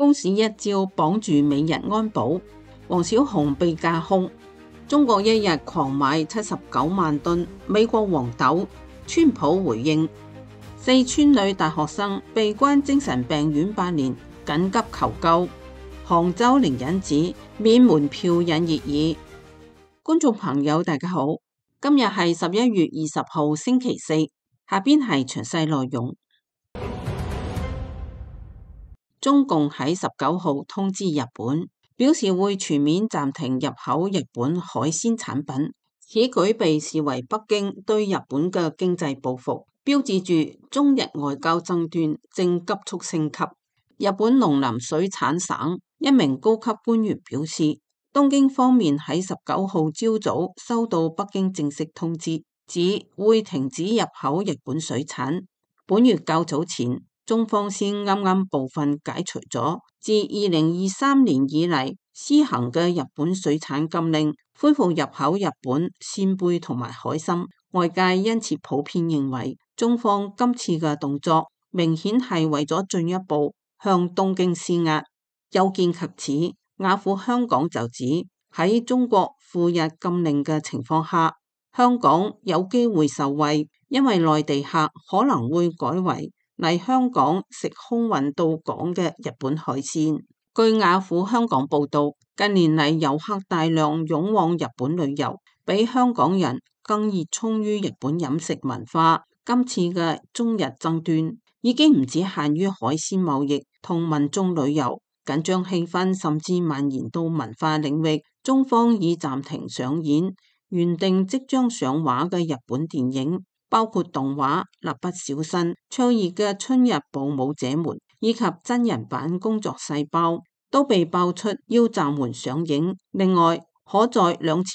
空市一招綁住美日安保，王小洪被架空。中國一日狂買79萬噸美國黃豆，川普回應。四川女大學生被關精神病院8年，緊急求救。杭州靈隱寺免門票引熱議。觀眾朋友大家好，今日係11月20號星期四，下邊係詳細內容。中共喺19號通知日本，表示會全面暫停入口日本海鮮產品。此舉被視為北京對日本嘅經濟報復，標誌住中日外交爭端正急速升級。日本農林水產省一名高級官員表示，東京方面喺19號朝早收到北京正式通知，指會停止入口日本水產。本月較早前，中方先啱啱部分解除咗自2023年以嚟施行嘅日本水產禁令，恢復入口日本鮮貝同埋海參。外界因此普遍認為，中方今次嘅動作明顯係為咗進一步向東京施壓。有見及此，雅虎香港就指喺中國赴日禁令嘅情況下，香港有機會受惠，因為內地客可能會改為嚟香港食空運到港嘅日本海鮮。據雅虎香港報道，近年嚟遊客大量湧往日本旅遊，比香港人更熱衷於日本飲食文化。今次嘅中日爭端已經唔止限於海鮮貿易同民眾旅遊，緊張氣氛甚至蔓延到文化領域。中方已暫停上演原定即將上畫嘅日本電影，包括動畫《蠟筆小新》、灼熱嘅春日部舞者們以及真人版工作細胞都被爆出要暫緩上映。另外，可載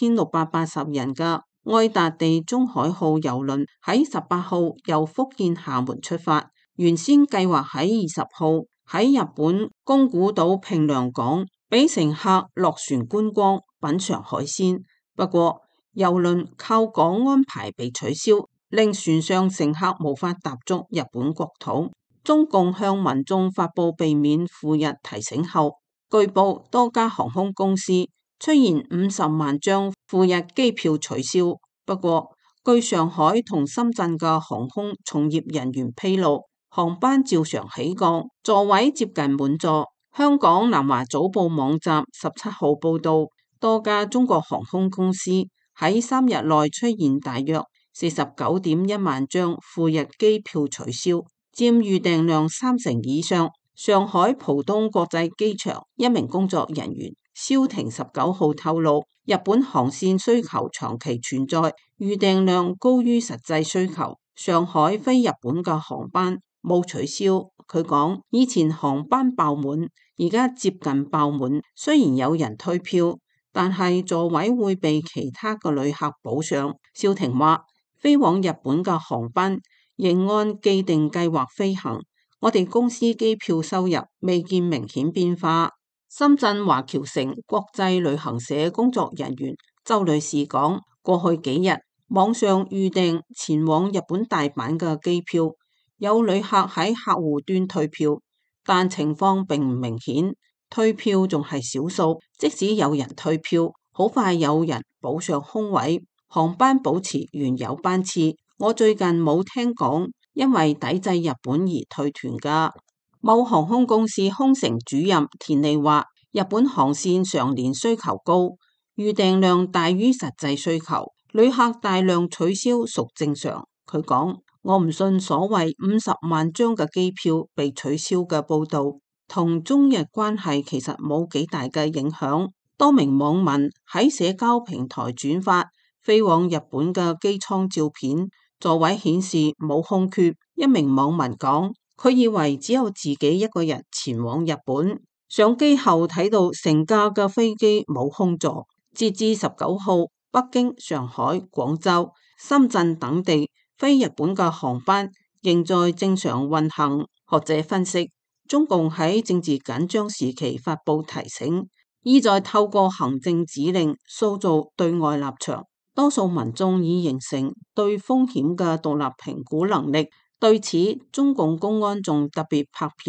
2680人嘅愛達地中海號郵輪喺18號由福建廈門出發，原先計劃喺20號喺日本宮古島平良港俾乘客落船觀光品嘗海鮮，不過郵輪靠港安排被取消，令船上乘客無法踏足日本國土。中共向民眾發布避免赴日提醒後，據報多家航空公司出現50萬張赴日機票取消。不過，據上海同深圳嘅航空從業人員披露，航班照常起降，座位接近滿座。香港南華早報網站17號報道，多家中國航空公司喺3日內出現大約49.1萬張赴日機票取消，佔預訂量30%以上。上海浦東國際機場一名工作人員蕭婷19號透露，日本航線需求長期存在，預訂量高於實際需求。上海飛日本嘅航班冇取消。佢講，以前航班爆滿，而家接近爆滿，雖然有人退票，但係座位會被其他嘅旅客補上。蕭婷話，飛往日本嘅航班仍按既定計劃飛行，我哋公司機票收入未見明顯變化。深圳華僑城國際旅行社工作人員周女士講，過去幾日網上預訂前往日本大阪嘅機票，有旅客喺客戶端退票，但情況並唔明顯，退票仲係少數。即使有人退票，好快有人補上空位，航班保持原有班次。我最近冇聽講因為抵制日本而退團㗎。某航空公司空乘主任田利話，日本航線常年需求高，預訂量大於實際需求，旅客大量取消屬正常。佢講，我唔信所謂50萬張嘅機票被取消嘅報導，同中日關係其實冇幾大嘅影響。多名網民喺社交平台轉發飛往日本嘅機艙照片，座位顯示冇空缺。一名網民講，佢以為只有自己一個人前往日本，上機後睇到成架嘅飛機冇空座。截至19號，北京、上海、廣州、深圳等地飛日本嘅航班仍在正常運行。學者分析，中共喺政治緊張時期發布提醒，意在透過行政指令塑造對外立場。多數民眾已形成對風險嘅獨立評估能力。對此，中共公安仲特別拍片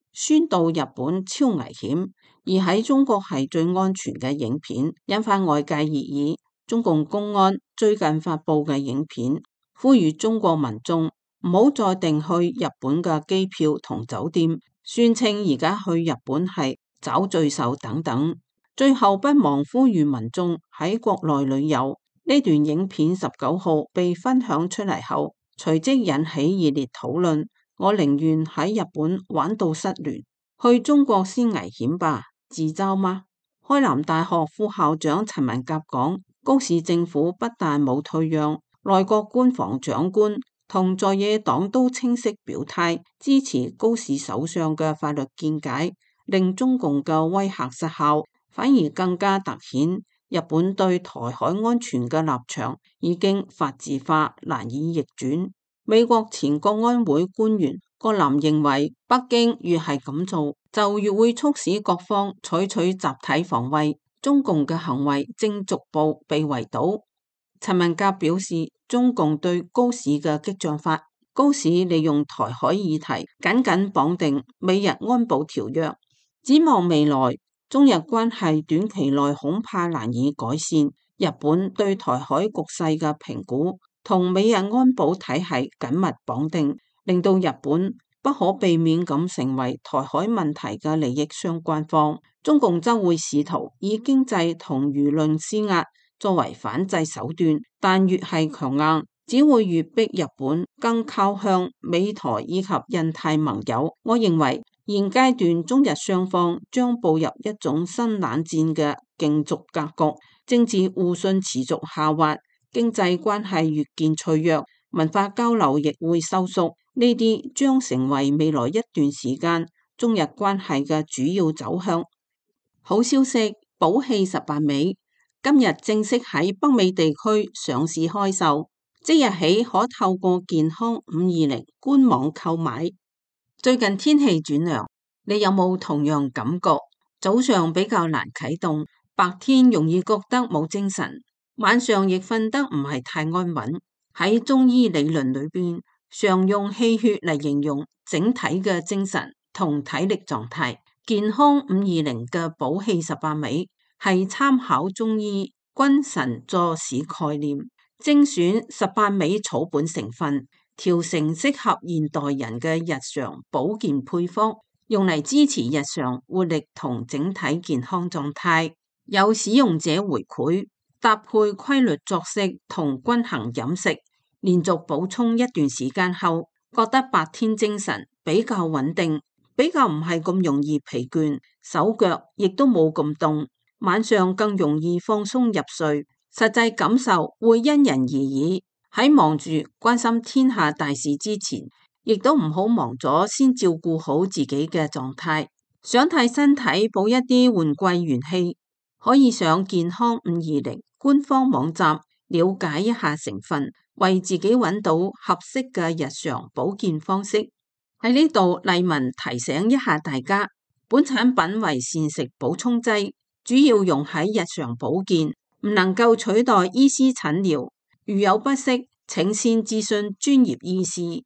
宣導日本超危險，而喺中國係最安全嘅影片，引發外界熱議。中共公安最近發佈嘅影片，呼籲中國民眾唔好再訂去日本嘅機票同酒店，宣稱而家去日本係找罪受等等。最後不忘呼籲民眾喺國內旅遊。呢段影片19號被分享出嚟後，隨即引起熱烈討論。我寧願喺日本玩到失聯，去中國先危險吧？自嘲嗎？開南大學副校長陳文甲講，高市政府不但冇退讓，內閣官房長官同在野黨都清晰表態支持高市首相嘅法律見解，令中共嘅威嚇失效，反而更加凸顯日本對台海安全嘅立場已經法治化，難以逆轉。美國前國安會官員葛林認為，北京越係咁做，就越會促使各方採取集體防衛，中共嘅行為正逐步被圍堵。陳文甲表示，中共對高市嘅激將法，高市利用台海議題緊緊綁定美日安保條約，展望未來，中日關係短期內恐怕難以改善。日本對台海局勢嘅評估同美日安保體系緊密綁定，令到日本不可避免咁成為台海問題嘅利益相關方。中共則會試圖以經濟同輿論施壓作為反制手段，但越係強硬，只會越逼日本更靠向美台以及印太盟友。我認為現階段中日雙方將步入一種新冷戰嘅競逐格局，政治互信持續下滑，經濟關係越見脆弱，文化交流亦會收縮，呢啲將成為未來一段時間中日關係嘅主要走向。好消息，寶氣18味今日正式喺北美地區上市開售，即日起可透過健康520官網購買。最近天氣轉涼，你有冇同樣感覺？早上比較難啟動，白天容易覺得冇精神，晚上亦瞓得唔係太安穩。喺中醫理論裏邊，常用氣血嚟形容整體嘅精神同體力狀態。健康520嘅寶氣18味係參考中醫君臣佐使概念，精選18味草本成分，調成適合現代人嘅日常保健配方，用嚟支持日常活力同整體健康狀態。有使用者回饋，搭配規律作息同均衡飲食，連續補充一段時間後，覺得白天精神比較穩定，比較唔係咁容易疲倦，手腳亦都冇咁凍，晚上更容易放鬆入睡。實際感受會因人而異，喺忙住關心天下大事之前，亦都唔好忙咗先照顧好自己嘅狀態。想替身體補一啲換季元氣，可以上健康520官方網站了解一下成分，為自己揾到合適嘅日常保健方式。喺呢度，麗文提醒一下大家，本產品為膳食補充劑，主要用喺日常保健，唔能夠取代醫師診療。如有不適，請先諮詢專業醫師。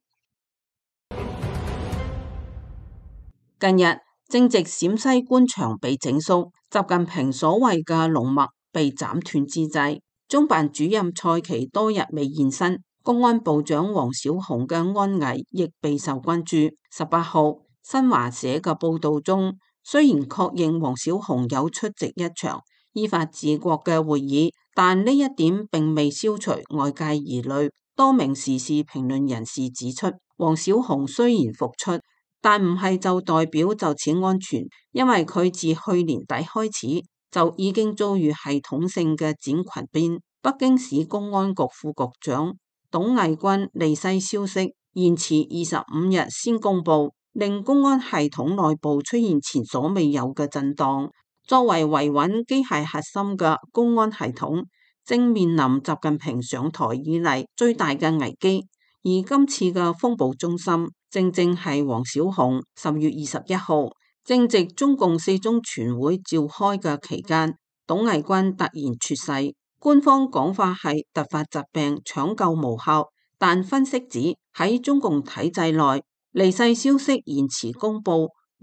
近日正值陝西官場被整肅，習近平所謂嘅龍脈被斬斷之際，中辦主任蔡奇多日未現身。公安部長王小洪嘅安危亦備受關注。18號新華社嘅報道中，雖然確認王小洪有出席一場依法治國嘅會議，但呢一點並未消除外界疑慮。多名時事評論人士指出，王小洪雖然復出，但唔係就代表就此安全，因為佢自去年底開始就已經遭遇系統性嘅剪裙邊。北京市公安局副局長董毅軍離世消息延遲25日先公布，令公安系統內部出現前所未有嘅震盪。作為維穩機械核心嘅公安系統，正面臨習近平上台以嚟最大嘅危機。而今次嘅風暴中心，正正係王小洪。10月21號，正值中共4中全會召開嘅期間，董毅軍突然猝逝。官方講法係突發疾病搶救無效，但分析指喺中共體制內，離世消息延遲公布，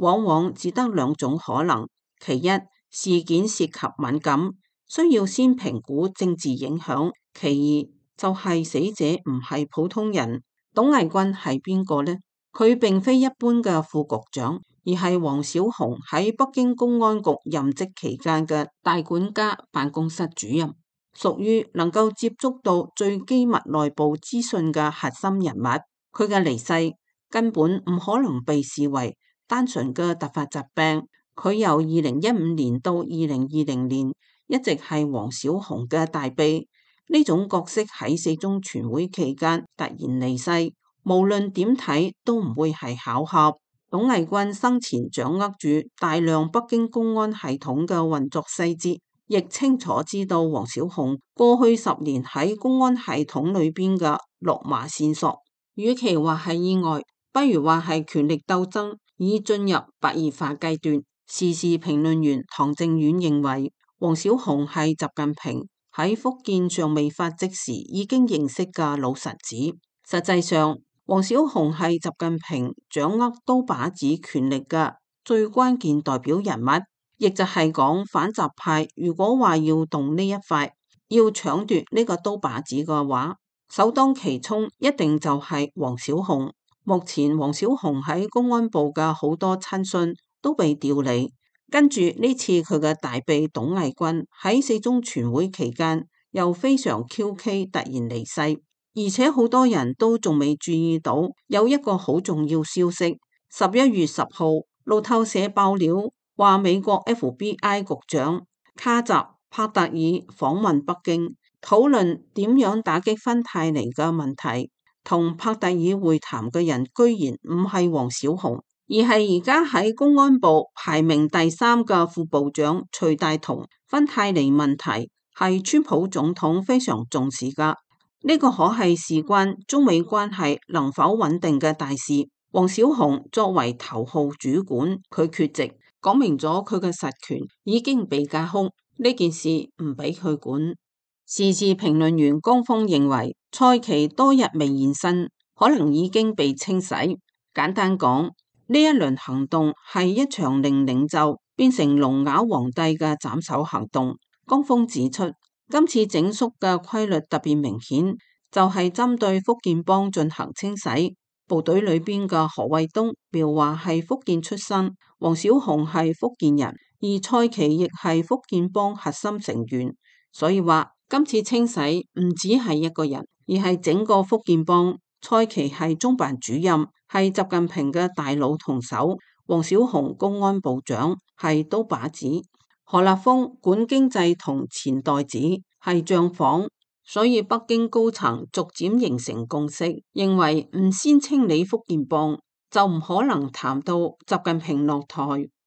往往只得兩種可能：其一，事件涉及敏感，需要先評估政治影響；其二，就係死者唔係普通人。董毅軍係邊個呢？佢並非一般嘅副局長，而係王小洪喺北京公安局任職期間嘅大管家辦公室主任，屬於能夠接觸到最機密內部資訊嘅核心人物。佢嘅離世根本唔可能被視為單純嘅突發疾病。佢由2015年到2020年一直係王小洪嘅大秘。呢種角色喺四中全會期間突然離世，無論點睇都唔會係巧合。董毅軍生前掌握住大量北京公安系統嘅運作細節，亦清楚知道王小洪過去10年喺公安系統裏邊嘅落馬線索。與其話係意外，不如話係權力鬥爭已進入白熱化階段。時事評論員唐正遠認為，王小洪係習近平喺福建尚未發跡時已經認識嘅老臣子。實際上，王小洪係習近平掌握刀把子權力嘅最關鍵代表人物，亦就係講反習派如果話要動呢一塊，要搶奪呢個刀把子嘅話，首當其衝一定就係王小洪。目前王小洪喺公安部嘅好多親信都被調離，跟住呢次佢嘅大秘董毅軍喺四中全會期間又非常蹊蹺突然離世，而且好多人都仲未注意到有一個好重要消息。11月10號，路透社爆料話美國 FBI 局長卡澤帕特爾訪問北京，討論點樣打擊芬太尼嘅問題。同帕特爾會談嘅人居然唔係王小洪，而係而家喺公安部排名第3嘅副部長徐大同。芬太尼問題係川普總統非常重視噶，呢個可係事關中美關係能否穩定嘅大事。王小洪作為頭號主管，佢缺席，講明咗佢嘅實權已經被架空，呢件事唔俾佢管。時事評論員江峰認為，蔡奇多日未現身，可能已經被清洗。簡單講，呢一輪行動係一場令領袖變成聾啞皇帝嘅斬首行動。江峰指出，今次整肅嘅規律特別明顯，就係針對福建幫進行清洗。部隊裏邊嘅何衛東描話係福建出身，王小洪係福建人，而蔡奇亦係福建幫核心成員，所以話。今次清洗唔只係一個人，而係整個福建幫。蔡奇係中辦主任，係習近平嘅大佬同手。王小洪公安部長係刀把子。何立峰管經濟同錢袋子，係賬房。所以北京高層逐漸形成共識，認為唔先清理福建幫，就唔可能談到習近平落台。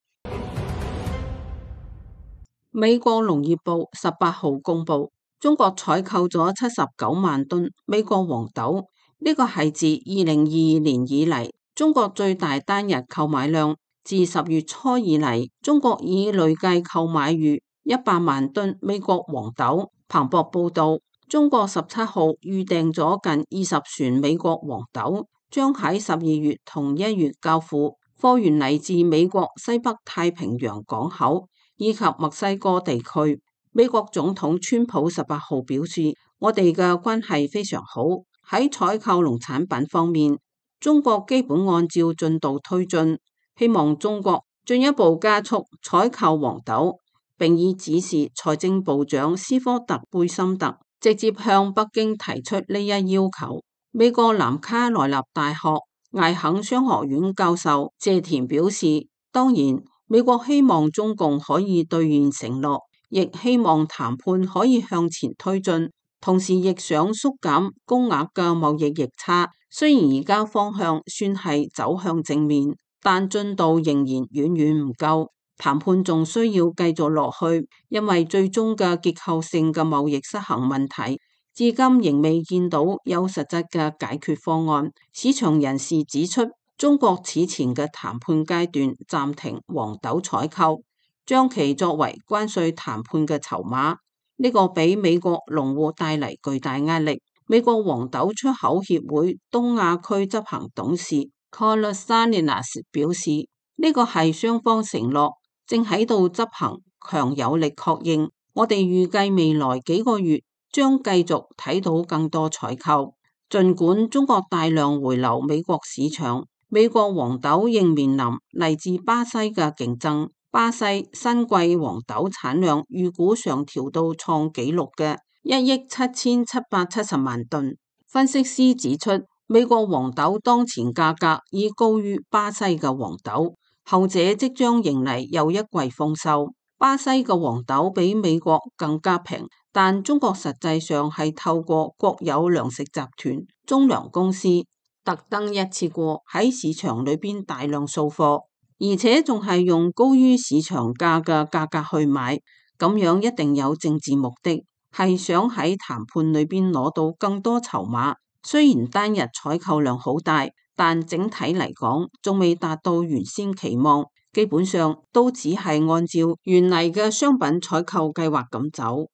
美國農業部18號公布，中國採購咗79萬噸美國黃豆，呢個係自2022年以嚟中國最大單日購買量。自10月初以嚟，中國已累計購買逾100萬噸美國黃豆。彭博報道，中國17號預訂咗近20船美國黃豆，將喺12月同1月交付，貨源嚟自美國西北太平洋港口以及墨西哥地區。美國總統川普18號表示，我哋嘅關係非常好。喺採購農產品方面，中國基本按照進度推進，希望中國進一步加速採購黃豆，並已指示財政部長斯科特貝森特直接向北京提出呢一要求。美國南卡羅來納大學艾肯商學院教授謝田表示，當然，美國希望中共可以兌現承諾，亦希望談判可以向前推進，同時亦想縮減高額嘅貿易逆差。雖然而家方向算係走向正面，但進度仍然遠遠唔夠，談判仲需要繼續落去，因為最終嘅結構性嘅貿易失衡問題，至今仍未見到有實質嘅解決方案。市場人士指出，中國此前嘅談判階段暫停黃豆採購，將其作為關稅談判嘅籌碼，呢個俾美國農戶帶嚟巨大壓力。美國黃豆出口協會東亞區執行董事 Carlos Salinas 表示， 呢個係雙方承諾，正喺度執行，強有力確認。我哋預計未來幾個月將繼續睇到更多採購。儘管中國大量回流美國市場，美國黃豆仍面臨嚟自巴西嘅競爭。巴西新季黃豆產量預估上調到創紀錄嘅1億7770萬噸。分析師指出，美國黃豆當前價格已高於巴西嘅黃豆，後者即將迎嚟又一季豐收。巴西嘅黃豆比美國更加平，但中國實際上係透過國有糧食集團中糧公司特登一次過喺市場裏邊大量掃貨，而且仲係用高於市場價嘅價格去買，咁樣一定有政治目的，係想喺談判裏邊攞到更多籌碼。雖然單日採購量好大，但整體嚟講仲未達到原先期望，基本上都只係按照原嚟嘅商品採購計劃咁走。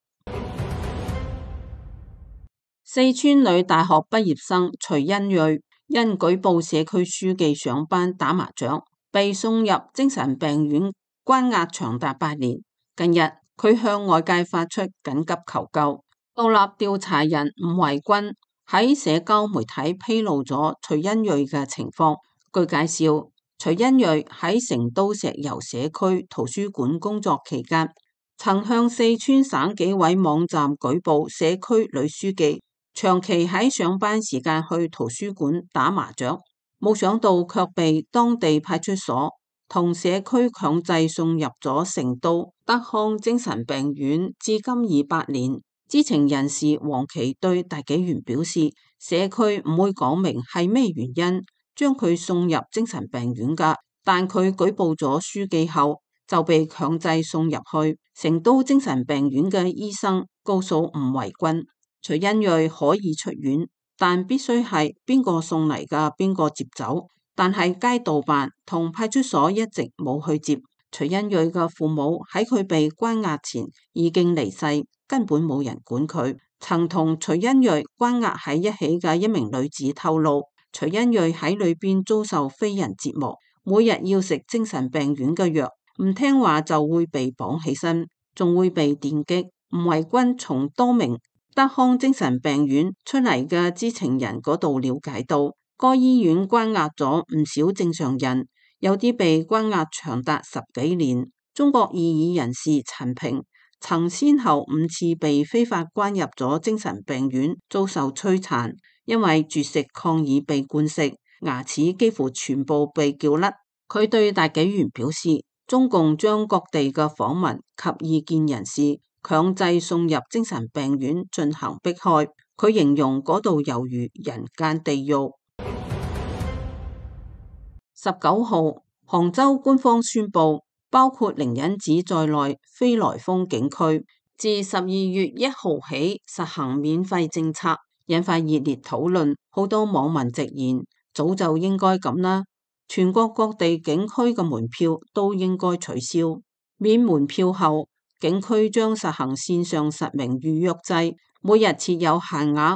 四川女大學畢業生徐欣瑞因舉報社區書記上班打麻將，被送入精神病院關押長達8年。近日佢向外界發出緊急求救。獨立調查人吳維軍喺社交媒體披露咗徐欣瑞嘅情況。據介紹，徐欣瑞喺成都石油社區圖書館工作期間，曾向四川省紀委網站舉報社區女書記長期喺上班時間去圖書館打麻將，冇想到卻被當地派出所同社區強制送入咗成都德康精神病院，至今已8年。知情人士黃琦對大紀元表示，社區唔會講明係咩原因將佢送入精神病院㗎，但佢舉報咗書記後就被強制送入去。成都精神病院嘅醫生告訴吳維軍，徐欣瑞可以出院，但必須係邊個送嚟㗎，邊個接走。但係街道辦同派出所一直冇去接。徐欣瑞嘅父母喺佢被關押前已經離世，根本冇人管佢。曾同徐欣瑞關押喺一起嘅一名女子透露，徐欣瑞喺裏邊遭受非人折磨，每日要食精神病院嘅藥，唔聽話就會被綁起身，仲會被電擊。吳維軍從多名德康精神病院出嚟嘅知情人嗰度了解到，該醫院關押咗唔少正常人，有啲被關押長達10幾年。中國異議人士陳平曾先後5次被非法關入咗精神病院，遭受摧殘，因為絕食抗議被灌食，牙齒幾乎全部被撬甩。佢對大紀元表示，中共將各地嘅訪民及異見人士強制送入精神病院進行迫害，佢形容嗰度猶如人間地獄。19號，杭州官方宣布，包括靈隱寺在內非來風景區自12月1號起實行免費政策，引發熱烈討論。好多網民直言，早就應該咁啦，全國各地景區嘅門票都應該取消。免門票後，景區將實行線上實名預約制，每日設有限額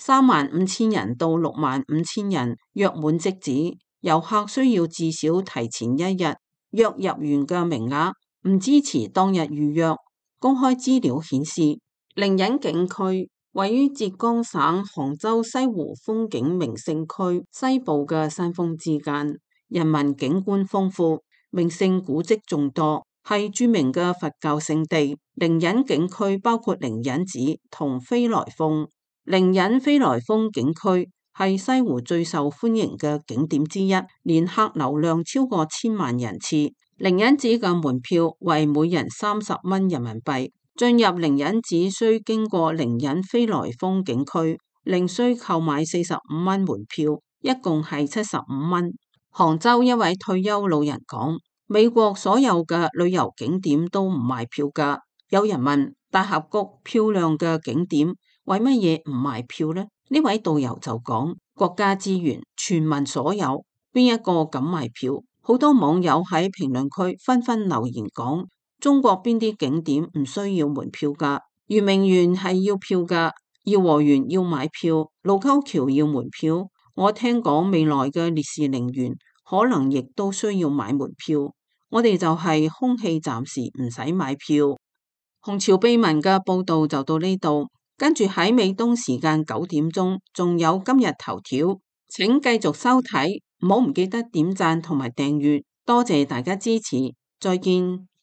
35000人到65000人，約滿即止。遊客需要至少提前1日約入園嘅名額，唔支持當日預約。公開資料顯示，靈隱景區位於浙江省杭州西湖風景名勝區西部嘅山峰之間，人文景觀豐富，名勝古蹟眾多，係著名嘅佛教勝地。靈隱景區包括靈隱寺同飛來峰。靈隱飛來峰景區係西湖最受歡迎嘅景點之一，年客流量超過1000萬人次。靈隱寺嘅門票為每人30蚊人民幣，進入靈隱寺需經過靈隱飛來峰景區，另需購買45蚊門票，一共係75蚊。杭州一位退休老人講，美國所有嘅旅遊景點都唔賣票㗎。有人問，大峽谷漂亮嘅景點為乜嘢唔賣票呢？呢位導遊就講，國家資源全民所有，邊一個敢賣票？好多網友喺評論區紛紛留言講，中國邊啲景點唔需要門票㗎？圓明園係要票㗎，頤和園要買票，盧溝橋要門票。我聽講未來嘅烈士陵園可能亦都需要買門票。我哋就係空氣暫時唔使買票。紅潮秘聞嘅報道就到呢度，跟住喺美東時間9點鐘，仲有今日頭條，請繼續收睇，唔好唔記得點讚同埋訂閱，多謝大家支持，再見。